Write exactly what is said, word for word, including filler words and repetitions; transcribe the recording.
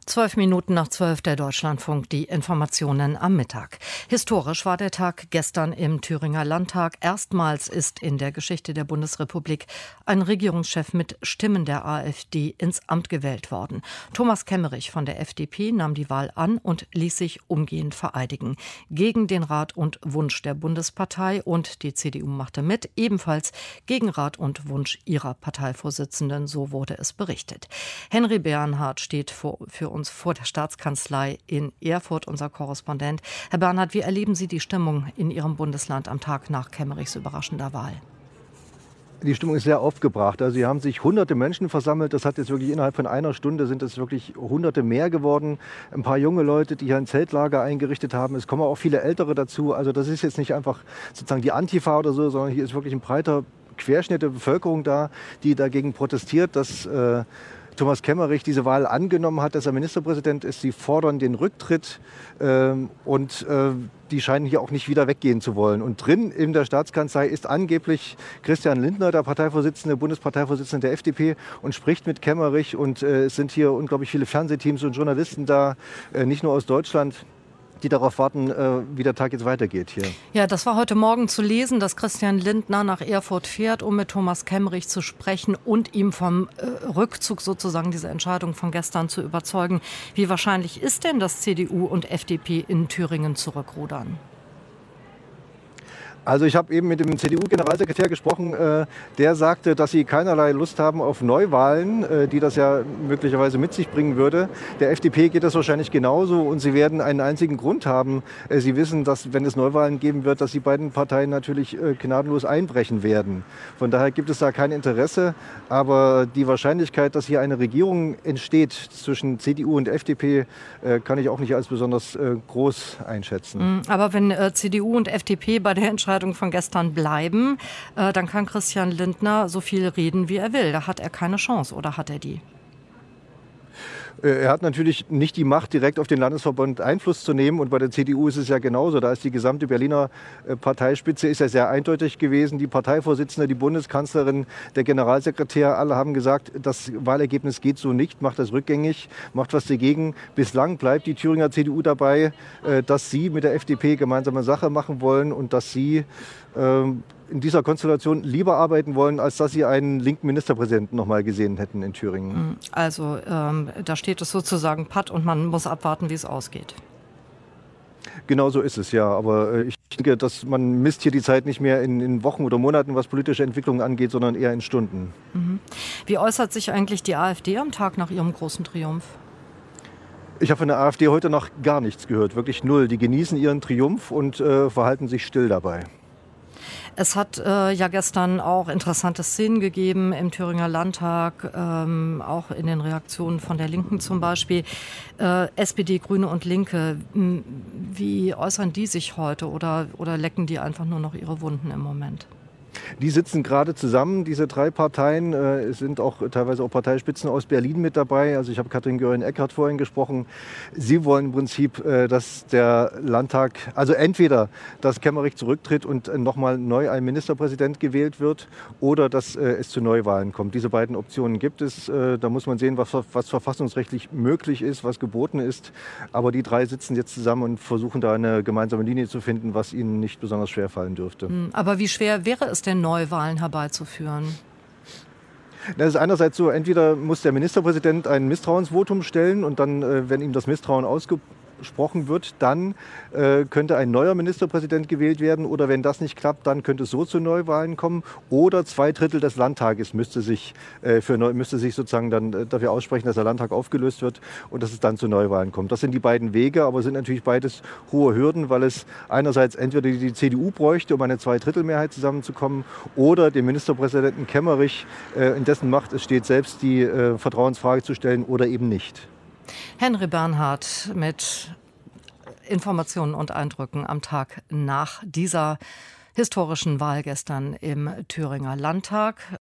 Zwölf Minuten nach zwölf, der Deutschlandfunk, die Informationen am Mittag. Historisch war der Tag gestern im Thüringer Landtag. Erstmals ist in der Geschichte der Bundesrepublik ein Regierungschef mit Stimmen der AfD ins Amt gewählt worden. Thomas Kemmerich von der F D P nahm die Wahl an und ließ sich umgehend vereidigen. Gegen den Rat und Wunsch der Bundespartei, und die C D U machte mit, ebenfalls gegen Rat und Wunsch ihrer Parteivorsitzenden, so wurde es berichtet. Henry Bernhard steht vor, für uns vor der Staatskanzlei in Erfurt, unser Korrespondent. Herr Bernhard, wie erleben Sie die Stimmung in Ihrem Bundesland am Tag nach Kemmerichs überraschender Wahl? Die Stimmung ist sehr aufgebracht. Also hier haben sich hunderte Menschen versammelt. Das hat jetzt wirklich innerhalb von einer Stunde sind es wirklich hunderte mehr geworden. Ein paar junge Leute, die hier ein Zeltlager eingerichtet haben. Es kommen auch viele Ältere dazu. Also das ist jetzt nicht einfach sozusagen die Antifa oder so, sondern hier ist wirklich ein breiter Querschnitt der Bevölkerung da, die dagegen protestiert, dass äh, Thomas Kemmerich diese Wahl angenommen hat, dass er Ministerpräsident ist. Sie fordern den Rücktritt ähm, und äh, die scheinen hier auch nicht wieder weggehen zu wollen. Und drin in der Staatskanzlei ist angeblich Christian Lindner, der Parteivorsitzende, Bundesparteivorsitzende der F D P, und spricht mit Kemmerich. Und äh, es sind hier unglaublich viele Fernsehteams und Journalisten da, äh, nicht nur aus Deutschland, die darauf warten, wie der Tag jetzt weitergeht hier. Ja, das war heute Morgen zu lesen, dass Christian Lindner nach Erfurt fährt, um mit Thomas Kemmerich zu sprechen und ihm vom äh, Rückzug sozusagen diese Entscheidung von gestern zu überzeugen. Wie wahrscheinlich ist denn, dass C D U und F D P in Thüringen zurückrudern? Also ich habe eben mit dem C D U-Generalsekretär gesprochen, äh, der sagte, dass sie keinerlei Lust haben auf Neuwahlen, äh, die das ja möglicherweise mit sich bringen würde. Der F D P geht das wahrscheinlich genauso, und sie werden einen einzigen Grund haben. Äh, sie wissen, dass, wenn es Neuwahlen geben wird, dass die beiden Parteien natürlich äh, gnadenlos einbrechen werden. Von daher gibt es da kein Interesse, aber die Wahrscheinlichkeit, dass hier eine Regierung entsteht zwischen C D U und F D P, äh, kann ich auch nicht als besonders äh, groß einschätzen. Aber wenn äh, C D U und F D P bei der Entscheidung von gestern bleiben, äh, dann kann Christian Lindner so viel reden, wie er will. Da hat er keine Chance, oder hat er die? Er hat natürlich nicht die Macht, direkt auf den Landesverband Einfluss zu nehmen. Und bei der C D U ist es ja genauso. Da ist die gesamte Berliner Parteispitze ist ja sehr eindeutig gewesen. Die Parteivorsitzende, die Bundeskanzlerin, der Generalsekretär, alle haben gesagt, das Wahlergebnis geht so nicht, macht das rückgängig, macht was dagegen. Bislang bleibt die Thüringer C D U dabei, dass sie mit der F D P gemeinsame Sache machen wollen und dass sie ähm, in dieser Konstellation lieber arbeiten wollen, als dass sie einen linken Ministerpräsidenten noch mal gesehen hätten in Thüringen. Also ähm, da steht es sozusagen Patt und man muss abwarten, wie es ausgeht. Genau so ist es, ja. Aber äh, ich denke, dass man misst hier die Zeit nicht mehr in, in Wochen oder Monaten, was politische Entwicklungen angeht, sondern eher in Stunden. Mhm. Wie äußert sich eigentlich die AfD am Tag nach ihrem großen Triumph? Ich habe von der AfD heute noch gar nichts gehört, wirklich null. Die genießen ihren Triumph und äh, verhalten sich still dabei. Es hat äh, ja gestern auch interessante Szenen gegeben im Thüringer Landtag, ähm, auch in den Reaktionen von der Linken zum Beispiel. Äh, S P D, Grüne und Linke, wie äußern die sich heute, oder, oder lecken die einfach nur noch ihre Wunden im Moment? Die sitzen gerade zusammen, diese drei Parteien. Äh, es sind auch teilweise auch Parteispitzen aus Berlin mit dabei. Also ich habe Katrin Göring-Eckardt vorhin gesprochen. Sie wollen im Prinzip, äh, dass der Landtag, also entweder, dass Kemmerich zurücktritt und äh, nochmal neu ein Ministerpräsident gewählt wird, oder dass äh, es zu Neuwahlen kommt. Diese beiden Optionen gibt es. Äh, da muss man sehen, was, was verfassungsrechtlich möglich ist, was geboten ist. Aber die drei sitzen jetzt zusammen und versuchen da eine gemeinsame Linie zu finden, was ihnen nicht besonders schwer fallen dürfte. Aber wie schwer wäre es denn, Neuwahlen herbeizuführen? Das ist einerseits so, entweder muss der Ministerpräsident ein Misstrauensvotum stellen und dann, äh, wenn ihm das Misstrauen ausgesprochen wird, dann äh, könnte ein neuer Ministerpräsident gewählt werden, oder wenn das nicht klappt, dann könnte es so zu Neuwahlen kommen, oder zwei Drittel des Landtages müsste sich, äh, für neu, müsste sich sozusagen dann äh, dafür aussprechen, dass der Landtag aufgelöst wird und dass es dann zu Neuwahlen kommt. Das sind die beiden Wege, aber sind natürlich beides hohe Hürden, weil es einerseits entweder die C D U bräuchte, um eine Zweidrittelmehrheit zusammenzukommen, oder den Ministerpräsidenten Kemmerich, äh, in dessen Macht es steht, selbst die äh, Vertrauensfrage zu stellen oder eben nicht. Henry Bernhard mit Informationen und Eindrücken am Tag nach dieser historischen Wahl gestern im Thüringer Landtag.